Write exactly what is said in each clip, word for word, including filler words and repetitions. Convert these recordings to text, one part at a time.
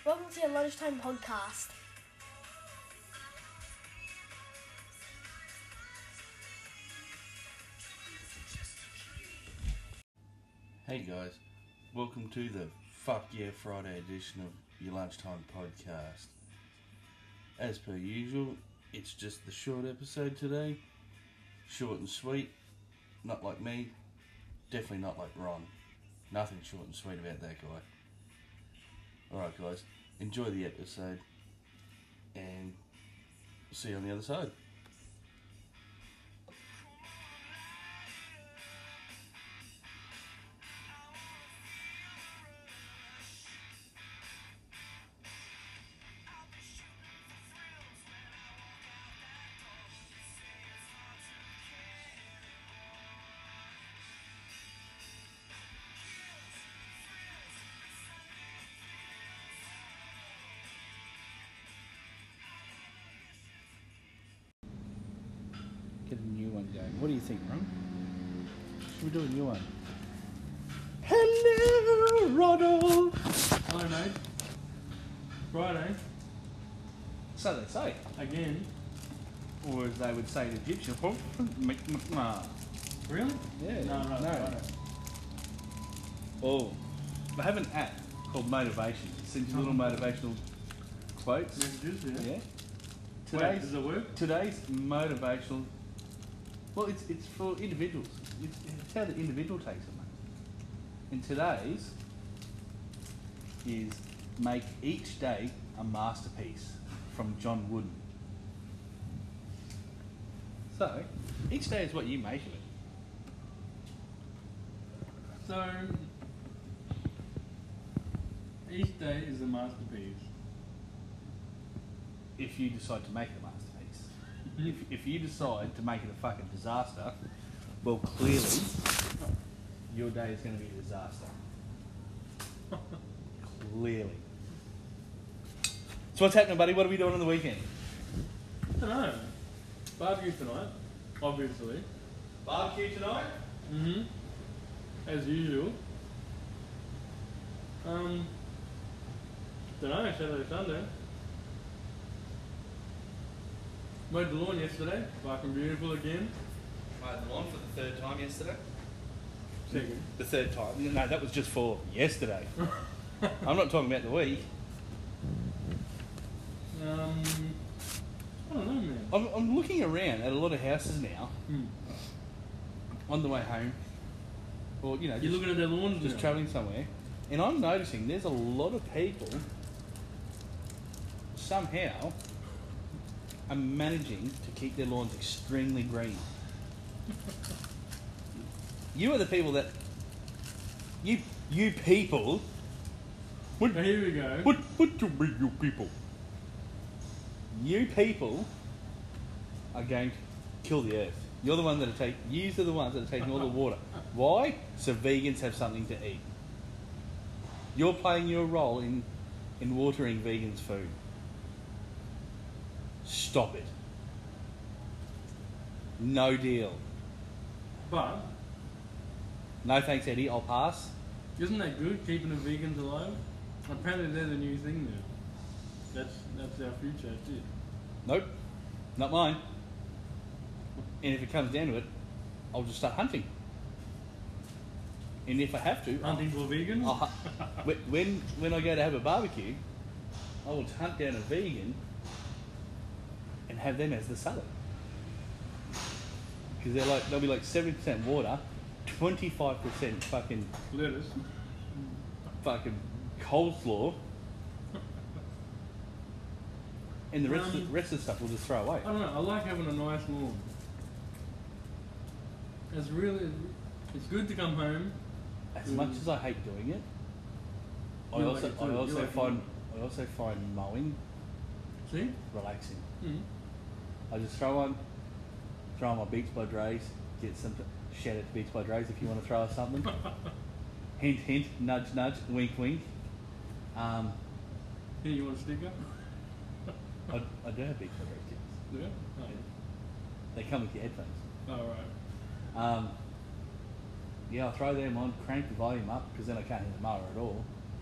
Welcome to your lunchtime podcast. Hey guys, welcome to the Fuck Yeah Friday edition of your lunchtime podcast. As per usual, it's just the short episode today. Short and sweet. Not like me. Definitely not like Ron. Nothing short and sweet about that guy. Alright guys, enjoy the episode and see you on the other side. Get a new one going. What do you think, Ron? Should we do a new one? Hello, Ronald! Hello, mate. Friday, So they say. again. Or as they would say in Egyptian, yeah. Really? No, No, no, no. Friday. Oh, I have an app called Motivation. It sends you little motivational quotes. Messages, yeah. Yeah. Wait, Today's does it work? today's motivational. Well, it's it's for individuals. It's, it's how the individual takes it, mate. And today's is make each day a masterpiece from John Wooden. So, each day is what you make of it. So, each day is a masterpiece. If you decide to make it a masterpiece. If, if you decide to make it a fucking disaster, well, clearly, your day is going to be a disaster. Clearly. So what's happening, buddy? What are we doing on the weekend? I don't know. Barbecue tonight, obviously. Barbecue tonight? Mm-hmm. As usual. Um, don't know, Saturday, Sunday. Mowed the lawn yesterday, fucking beautiful again. Mowed the lawn for the third time yesterday. Second. The third time? No, that was just for yesterday. I'm not talking about the week. Um, I don't know, man. I'm, I'm looking around at a lot of houses now Hmm. on the way home, or you know, You're just, looking at their lawns just now. travelling somewhere, and I'm noticing there's a lot of people somehow are managing to keep their lawns extremely green. You are the people that you you people. What Oh, here we go. what what do we you people? You people are going to kill the earth. You're the one that are taking. You are the ones that are taking all the water. Why? So vegans have something to eat. You're playing your role in in watering vegans' food. Stop it. No deal. But, No thanks, Eddie. I'll pass. isn't that good, keeping the vegans alive? Apparently they're the new thing now. That's that's our future, that's it. Nope. Not mine. And if it comes down to it, I'll just start hunting. And if I have to, Hunting for vegans? I'll, hu- when when I go to have a barbecue, I will hunt down a vegan and have them as the salad. Because they're like they'll be like seventy percent water, twenty-five percent fucking Lettuce. fucking coleslaw, and the rest Um, of the rest of the stuff we'll just throw away. I don't know, I like having a nice lawn. It's really, it's good to come home. As much as I hate doing it, I You like also it too, I you also like it find I also find mowing See? relaxing. Mm. I just throw on, throw on my Beats by Dre's, get some shout out to Beats by Dre's if you want to throw us something. Hint, hint, nudge, nudge, wink, wink. Um, Here, you want a sticker? I, I do have Beats by Dre's tickets. Yeah? Oh, They come with your headphones. oh right. Um, yeah, I'll throw them on, crank the volume up because then I can't hear the mower at all.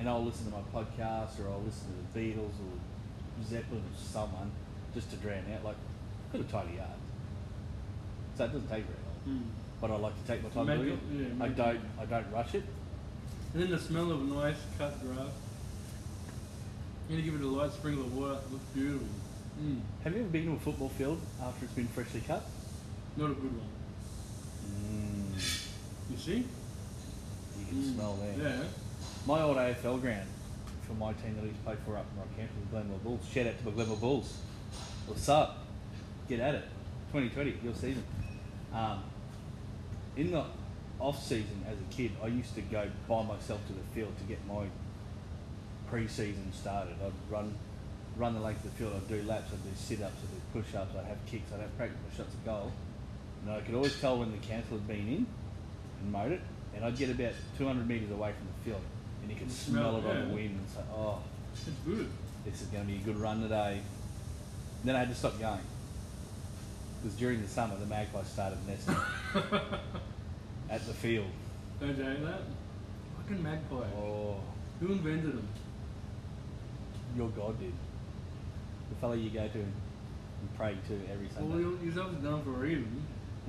and I'll listen to my podcast or I'll listen to the Beatles or Zeppelin or someone just to drown out. Like, I've got a tiny yard, so it doesn't take very long. Mm. But I like to take my time Make doing it- it. yeah, I make don't. it- I don't rush it. And then the smell of nice cut grass. You need to give it a light sprinkle of water. It looks beautiful. Mm. Have you ever been to a football field after it's been freshly cut? Not a good one. Mm. You see? You can Mm. smell there. Yeah. My old A F L ground for my team that I used to play for up in Rockhampton, the Glenmore Bulls. Shout out to my Glenmore Bulls. What's up? Get at it. twenty twenty, your season. Um, in the off season as a kid, I used to go by myself to the field to get my pre-season started. I'd run run the length of the field, I'd do laps, I'd do sit-ups, I'd do push-ups, I'd have kicks, I'd have practice my shots at goal. And I could always tell when the council had been in and mowed it, and I'd get about two hundred metres away from the field, and you could You smell, smell it it, on yeah. the wind and say, oh, It's good. this is going to be a good run today. And then I had to stop going. Because during the summer, the magpies started nesting at the field. Don't you hate that? Fucking magpie. Oh, Who invented them? your God did. The fellow you go to and pray to every Well, Sunday. you- yourself is done for a reason.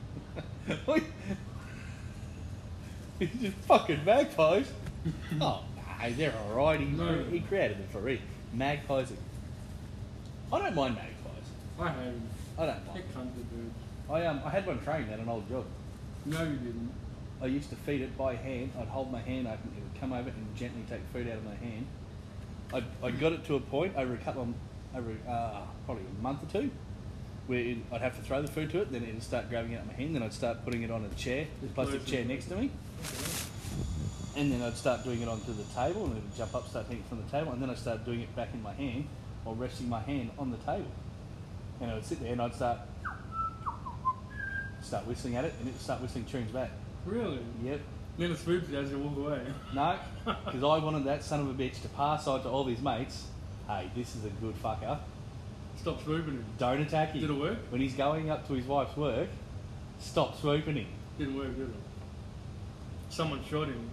He's just fucking magpies. Oh, no, they're alright. He, No. he created them for a reason. Magpies are... I don't mind magpies. I hate them. I don't They're mind. cunted dudes. I, um, I had one trained at an old job. No, you didn't. I used to feed it by hand. I'd hold my hand open. It would come over and gently take food out of my hand. I I got it to a point over a couple of, over uh, probably a month or two, where it, I'd have to throw the food to it. Then it'd start grabbing it out of my hand. Then I'd start putting it on a chair, the plastic chair next to me, and then I'd start doing it onto the table, and it would jump up, start taking it from the table, and then I'd start doing it back in my hand while resting my hand on the table. And I would sit there and I'd start start whistling at it, and it'd start whistling tunes back. Really? Yep. Then it swoops you as you walk away. No, because I wanted that son of a bitch to pass on to all his mates. Hey, this is a good fucker. Stop swooping him. Don't attack him. Did it work? When he's going up to his wife's work, stop swooping him. Didn't work, did it? Someone shot him.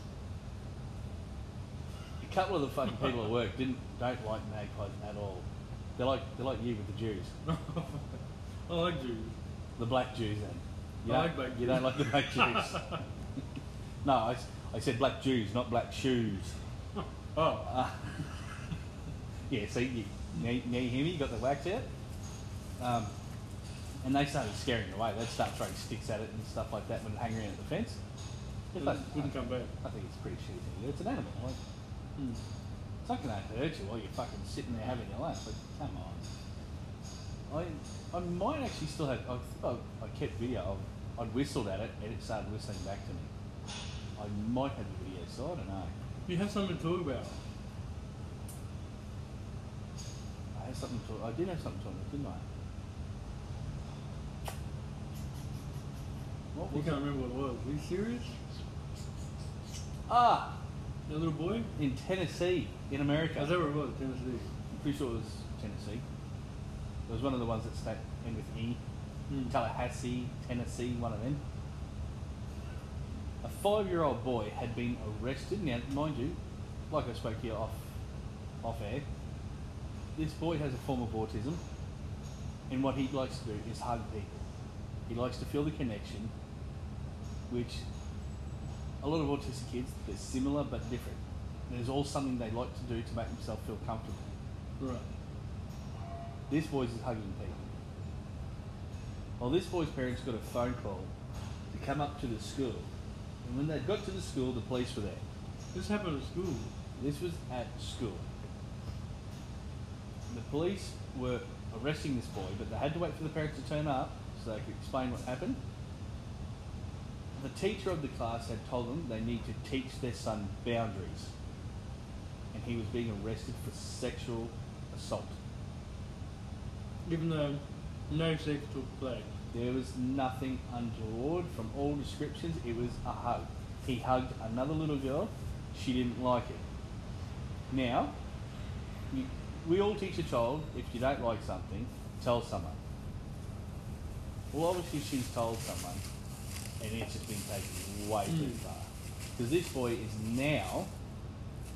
A couple of the fucking people at work didn't don't like magpies at all. They're like they're like you with the Jews, I like Jews. the black Jews. Then you I don't- like black You Jews. don't like the black Jews. No, I, s- I said black Jews, not black shoes. Oh. Uh, yeah, see, you, now, now you hear me? You got the wax out? Um, and they started scaring it away. They'd start throwing sticks at it and stuff like that when it hang around at the fence. If I, Wouldn't come back. I think it's pretty shitty thing to do. It's an animal. Like, Hmm. it's not going to hurt you while you're fucking sitting there having your lunch. But come on. I I might actually still have. I think I, I kept video of. I'd whistled at it and it started whistling back to me. I might have the video, so I don't know. You have something to talk about. I had something to. I did have something to talk about, didn't I? What You was can't it? remember what it was. Are you serious? Ah, That little boy? in Tennessee, in America. Is that where it was? Tennessee. I'm pretty sure it was Tennessee. It was one of the ones that start end with E. Hmm. Tallahassee, Tennessee, one of them. A five-year-old boy had been arrested. Now, mind you, like I spoke to you off, off air, this boy has a form of autism, and what he likes to do is hug people. He likes to feel the connection, which a lot of autistic kids, they're similar but different. There's all something they like to do to make themselves feel comfortable. Right. This boy's is hugging people. Well, this boy's parents got a phone call to come up to the school. And when they got to the school, the police were there. This happened at school. This was at school. The police were arresting this boy, but they had to wait for the parents to turn up so they could explain what happened. The teacher of the class had told them they need to teach their son boundaries. And he was being arrested for sexual assault. Even though no sex took place. There was nothing untoward from all descriptions. It was a hug. He hugged another little girl. She didn't like it. Now, you, we all teach a child, if you don't like something, tell someone. Well, obviously she's told someone, and it's just been taken way too Mm. far. Because this boy is now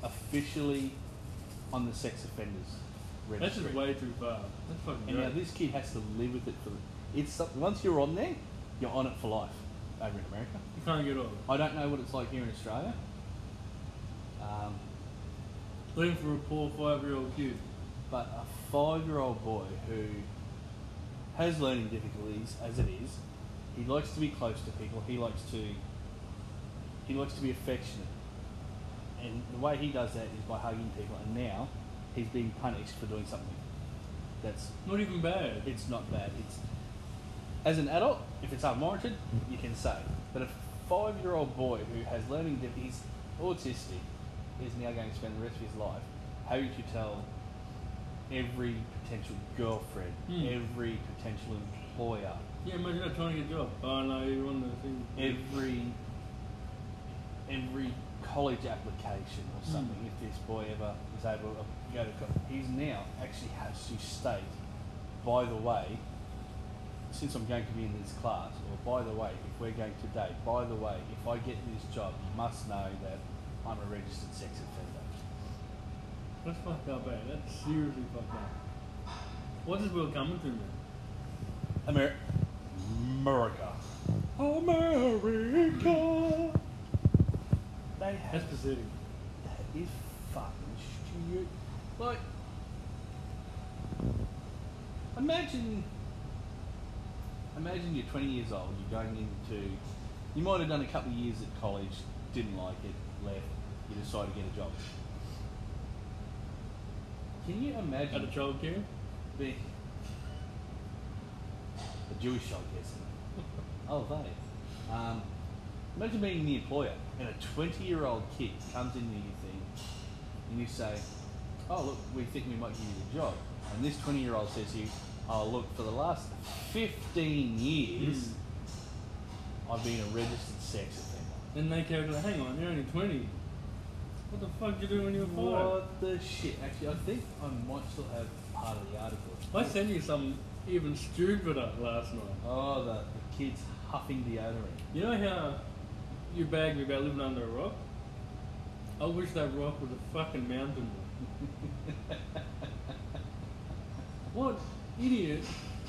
officially on the sex offenders That's registry. just way too far. That's fucking And now great. this kid has to live with it for. It's some- once you're on there, you're on it for life. Over in America, You can't get off. I don't know what it's like here in Australia. Um, Living for a poor five-year-old kid. but a five-year-old boy who has learning difficulties, as it is, he likes to be close to people. He likes to. He likes to be affectionate, and the way he does that is by hugging people. And now, he's being punished for doing something that's Not even bad. it's not bad. It's as an adult, if it's unwarranted, you can say. But a five-year-old boy who has learning difficulties, autistic, is now going to spend the rest of his life having to tell every potential girlfriend, Hmm. every potential employer, Yeah, imagine that trying to get a job. Oh no, you're on the thing. every every college application or something. Hmm. If this boy ever is able to go to college, he's now actually has to state, by the way, since I'm going to be in this class, or by the way, if we're going to date, by the way, if I get this job, you must know that I'm a registered sex offender. That's fucked up, eh? That's seriously fucked up. What is Will coming to, man? Amer- America. America. They have That's pathetic. That is fucking stupid. Like, imagine, imagine you're twenty years old. You're going into, you might have done a couple of years at college, didn't like it, left. You decide to get a job. Can you imagine At a childcare? being a Jewish child, yes? Oh, they. Um, imagine being the employer and a twenty-year-old kid comes into your thing and you say, oh, look, we think we might give you the job. And this twenty-year-old says to you, oh, look, for the last fifteen years, I've been a registered sex offender. Then they calculate, hang on, you're only twenty. What the fuck did you do when you were five? What the shit? Actually, I think I might still have part of the article. I sent you something even stupider last night. Oh, the, the kids huffing deodorant. You know how you bagged me about living under a rock? I wish that rock was a fucking mountain. What idiot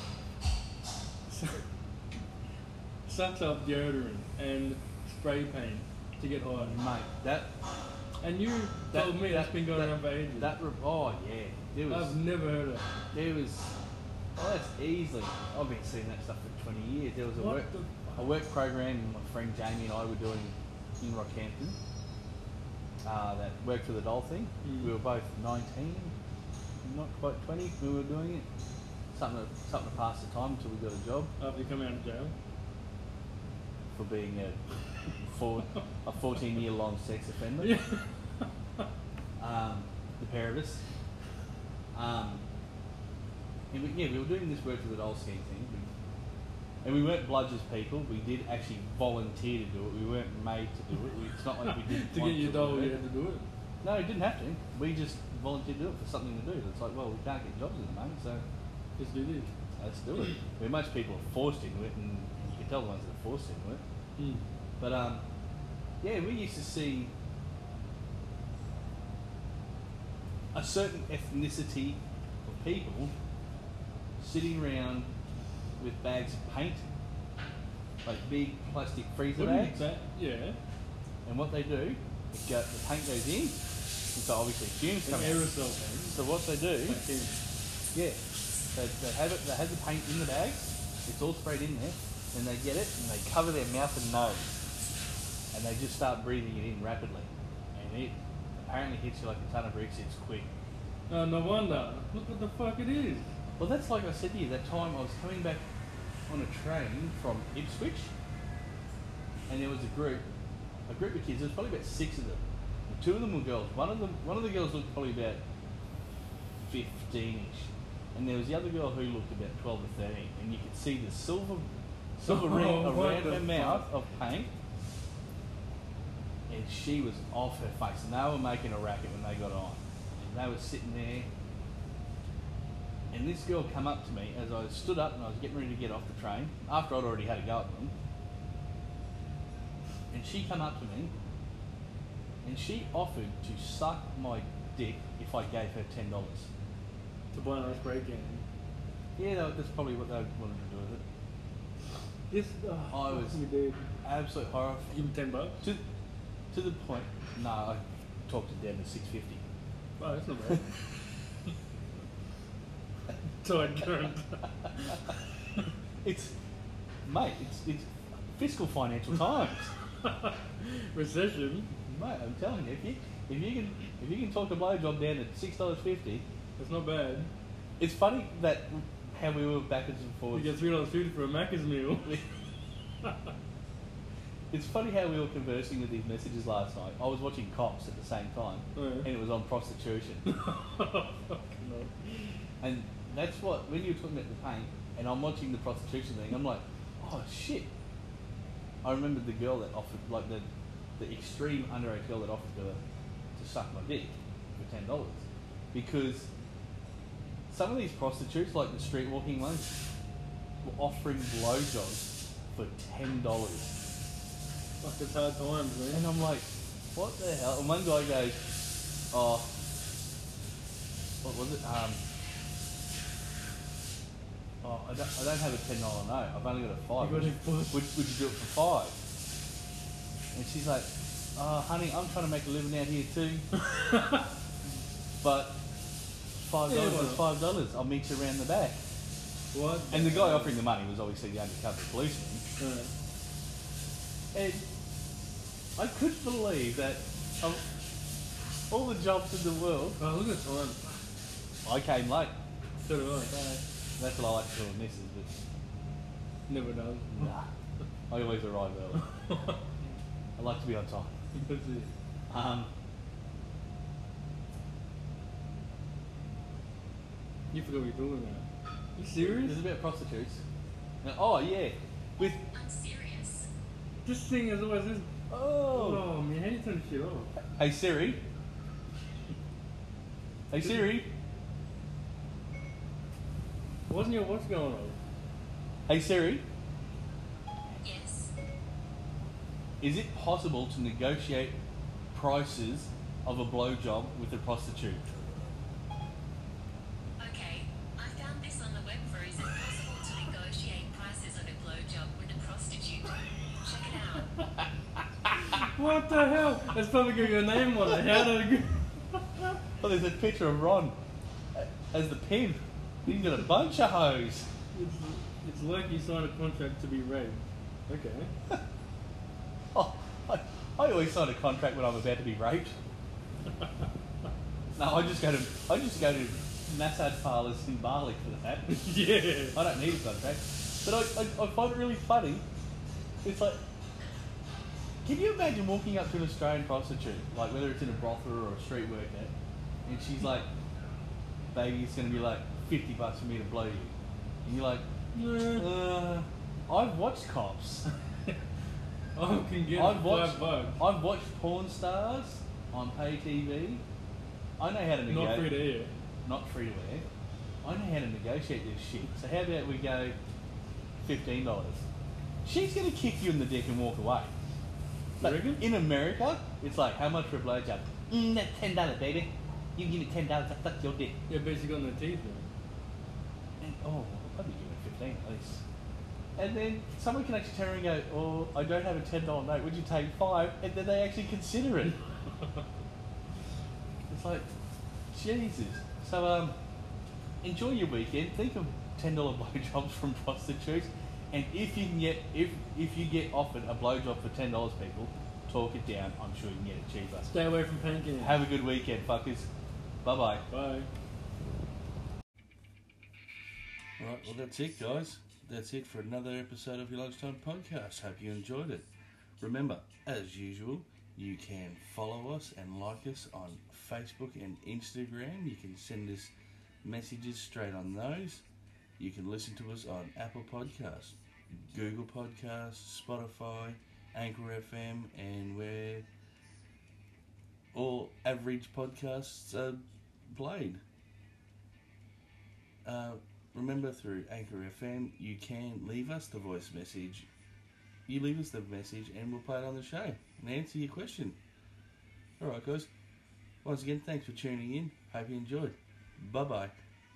sucks up deodorant and spray paint to get high? Mate, that And you That- told me that's that- been going that- around for ages. that re- oh yeah, there was I've never heard of it. there was oh that's easily. I've been seeing that stuff for twenty years. There was a What work the a work program my friend Jamie and I were doing in Rockhampton. Uh, that worked for the doll thing. Mm. We were both nineteen, not quite twenty. We were doing it. Something to, something to pass the time until we got a job After you come out of jail? for being a four, a fourteen year long sex offender. Yeah. Um, the pair of us. Um, and we, yeah, we were doing this work for the doll scheme thing. We, and we weren't bludgers people. We did actually volunteer to do it. We weren't made to do it. We, it's not like we didn't to want get your to doll, do you it. had to do it. No, we didn't have to. We just volunteered to do it for something to do. It's like, well, we can't get jobs at the moment, so Just do this. let's do it. I mean, most people are forced into it, and you can tell the ones that are forced into it. Mm. But um, yeah, we used to see a certain ethnicity of people sitting around with bags of paint, like big plastic freezer Wouldn't bags. that, yeah. And what they do, is go, the paint goes in, and so obviously fumes An come out. aerosol paint. So what they do, Like this. yeah, they, they have it. They have the paint in the bags. It's all sprayed in there, and they get it and they cover their mouth and nose, and they just start breathing it in rapidly, and it apparently hits you like a ton of bricks. It's quick. Oh, no wonder. Look what the fuck it is. Well, that's like I said to you. That time I was coming back on a train from Ipswich, and there was a group, a group of kids. There was probably about six of them. And two of them were girls. One of them, one of the girls looked probably about fifteen-ish, and there was the other girl who looked about twelve or thirteen, and you could see the silver, silver Oh, ring what around the her mouth fuck? of paint, and she was off her face. And they were making a racket when they got on, and they were sitting there. And this girl come up to me as I stood up and I was getting ready to get off the train after I'd already had a go at them. And she come up to me and she offered to suck my dick if I gave her ten dollars. To buy an ice break game. Yeah, that- that's probably what they wanted to do with it. This, oh, I was- we did. Absolute horror. Give him ten bucks. To, to the point, no, I talked it down to six fifty. Oh, that's not bad. Tight current. It's, mate, it's it's fiscal financial times, Recession. mate. I'm telling you, if you if you can if you can talk a blowjob down at six dollars fifty, That's not bad. it's funny that how we were backwards and You forwards. get three dollars fifty for a Macca's meal. It's funny how we were conversing with these messages last night. I was watching Cops at the same time, Oh, yeah. and it was on prostitution. Fucking hell. And that's what, when you're talking about the pain, and I'm watching the prostitution thing, I'm like, oh shit. I remember the girl that offered, like the the extreme underage girl that offered to, to suck my dick for ten dollars. Because some of these prostitutes, like the street walking ones, were offering blowjobs for ten dollars. Fuck, it's hard times, man. And I'm like, what the hell? And one guy goes, oh, what was it? Um, oh, I don't, I don't have a ten dollar note. I've only got a five. You got Would, a five. would, would you do it for five? And she's like, oh, honey, I'm trying to make a living out here too. But five Yeah, dollars why is not? five dollars. I'll meet you around the back. What? And the guy offering the money was obviously the undercover policeman. Uh, And I couldn't believe that of all the jobs in the world, oh, look at the time. I came late. So do I. That's what I like to call misses, but Never does. nah, I always arrive early. I like to be on time. That's it. Um, You forgot what you're talking about. You serious? it's about prostitutes. Now, oh yeah, with I'm serious. This thing is always this. oh, Oh man, how do you turn this shit off? hey Siri, hey Siri, Wasn't your what's going on? hey Siri, Yes. is it possible to negotiate prices of a blowjob with a prostitute? Okay. I found this on the web for is it possible to negotiate prices on a blowjob with a prostitute? Check it out. What the hell? That's probably got your name on it. How did it go? Oh, there's a picture of Ron as the pimp. He's got a bunch of hoes. It's, it's like you signed a contract to be raped. Okay. Oh, I, I always sign a contract when I'm about to be raped. No, I just go to I just go to massage parlours in Bali for that. Yeah. I don't need a contract. But I, I, I find it really funny. It's like, can you imagine walking up to an Australian prostitute, like whether it's in a brothel or a street worker, and she's like, baby, it's going to be like fifty bucks for me to blow you. And you're like, Nah. uh, I've watched Cops. I can get I've five watched, bucks. I've watched porn stars on pay T V. I know how to negotiate. Not free to air. Not free to air. I know how to negotiate this shit. So how about we go fifteen dollars? She's gonna kick you in the dick and walk away. But reckon? in America, it's like, how much for a blowjob? Mm, that's ten dollars, baby. You give me ten dollars, I suck your dick. Yeah, but she got no teeth though. And oh, I'll probably give it fifteen at least. And then someone can actually turn around and go, oh, I don't have a ten dollar note. Would you take five? And then they actually consider it. It's like, Jesus. So, um, enjoy your weekend. Think of ten dollar blowjobs from prostitutes, and if you can get if if you get offered a blowjob for ten dollars, people, talk it down. I'm sure you can get it cheaper. Stay away from pancakes. Have a good weekend, fuckers. Bye bye. Bye. Right, well, that's it, guys. That's it for another episode of your Lunchtime Podcast. Hope you enjoyed it. Remember, as usual, you can follow us and like us on Facebook and Instagram. You can send us messages straight on those. You can listen to us on Apple Podcasts, Google Podcasts, Spotify, Anchor F M, and where all average podcasts are played. Uh, remember, through Anchor F M, you can leave us the voice message. You leave us the message and we'll play it on the show and answer your question. Alright, guys. Once again, thanks for tuning in. Hope you enjoyed. Bye bye.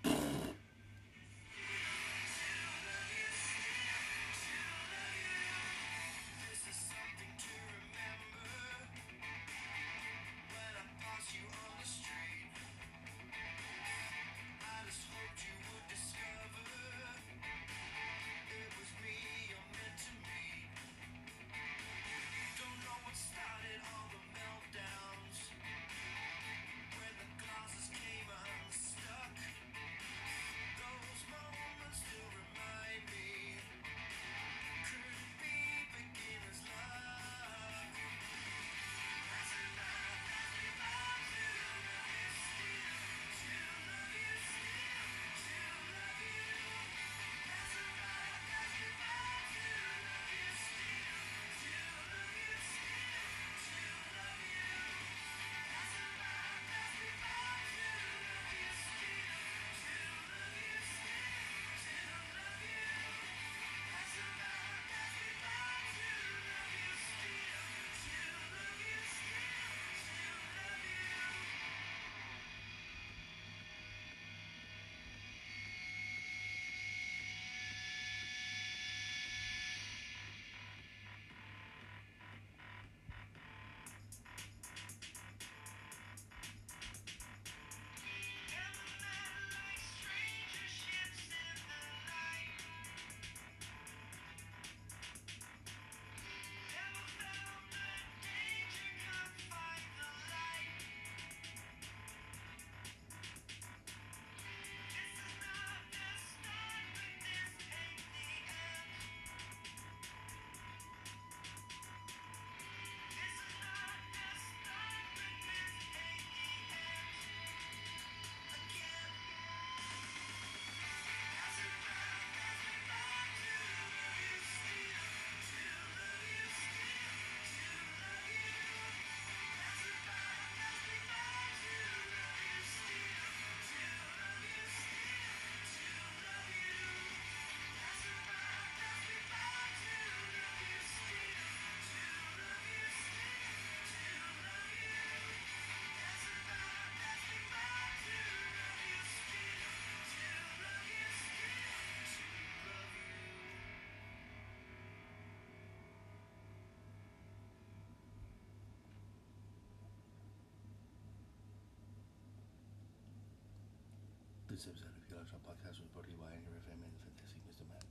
This episode of Your Lunchtime Podcast was brought to you by Anchor F M and the fantastic Mister Matt.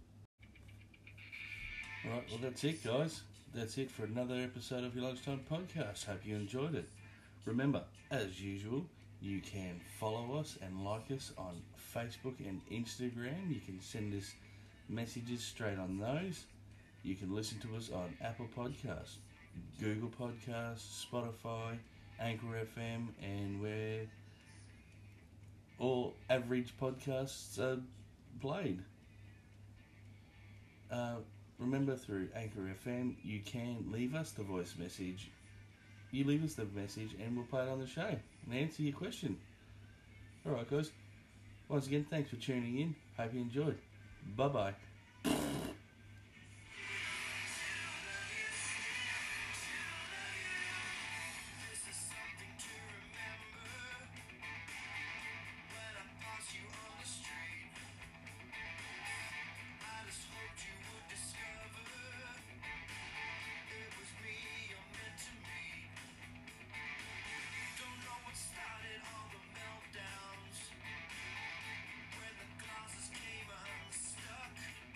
Right, well that's it, guys. That's it for another episode of Your Lunchtime Podcast. Hope you enjoyed it. Remember, as usual, you can follow us and like us on Facebook and Instagram. You can send us messages straight on those. You can listen to us on Apple Podcasts, Google Podcasts, Spotify, Anchor F M, and where all average podcasts are played. Uh, remember, through Anchor F M, you can leave us the voice message. You leave us the message and we'll play it on the show and answer your question. Alright, guys. Once again, thanks for tuning in. Hope you enjoyed. Bye-bye. When the glasses came unstuck.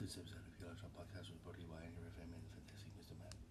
This episode of Your Lunchtime Podcast was brought to you by Anchor F M and the fantastic Mister Matt.